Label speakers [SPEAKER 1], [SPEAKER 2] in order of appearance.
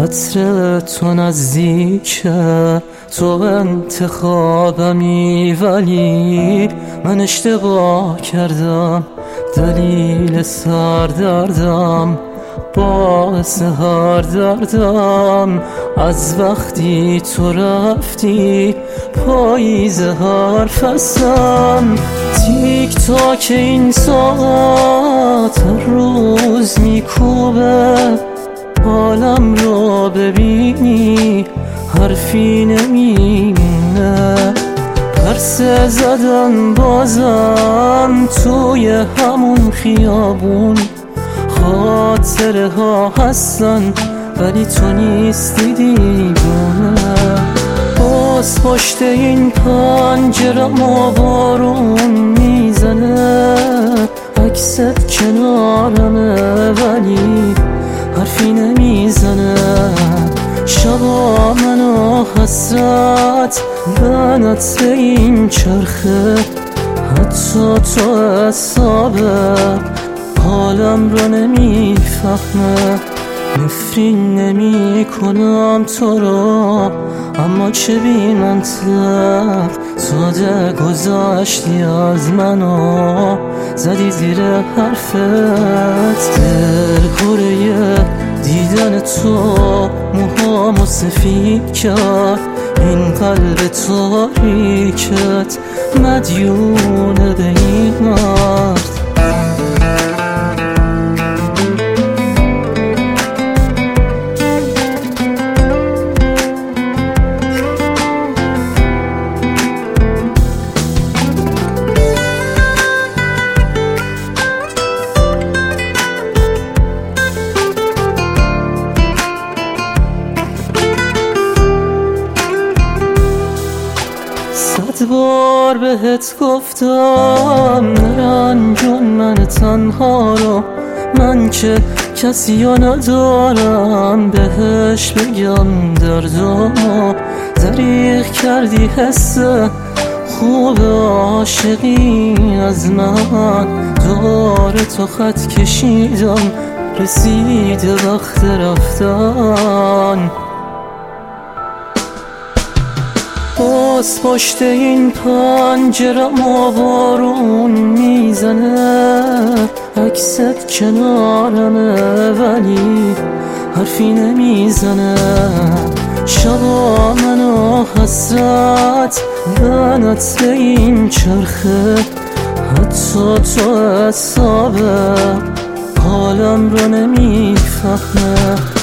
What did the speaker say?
[SPEAKER 1] عطر تو نزدیکه، تو انتخابمی، ولی من اشتباه کردم. دلیل سردردم، باعث هر دردم از وقتی تو رفتی. پاییز هر فصلم، تیک تاک این ساعت هر روز میکوبه. حالم رو ببینی حرفی نمیمونه. پرسه زدن بازم توی همون خیابون. خاطره ها هستن ولی تو نیستی دیوونه. باز پشت این پنجره ما بارون میزنه. عکست کنارمه ولی حرفی نمیزنه. شبا منو حسرت بنت به این چرخه. حتی تو حسابه حالم رو نمیفهمه. نفرین نمی کنم تو رو، اما چه بی منطق. ساده گذاشتی از منو، زدی زیر حرفت. دل پره دیدن تو موهامو سفید کرد. این قلب تاریکت مدیونه به این مرد. صد بار بهت گفتم نرنجون من تنها رو. من که کسی رو ندارم بهش بگم دردمو. دریغ کردی حس خوب عاشقی از من. دور تو خط کشیدم رسید وقت رفتن. باز پشت این پنجره ما بارون میزنه. عکست کنارمه ولی حرفی نمیزنه. شبا منو حسرت بنت به این چرخه. حتی تو حسابه حالم رو نمیفهمه.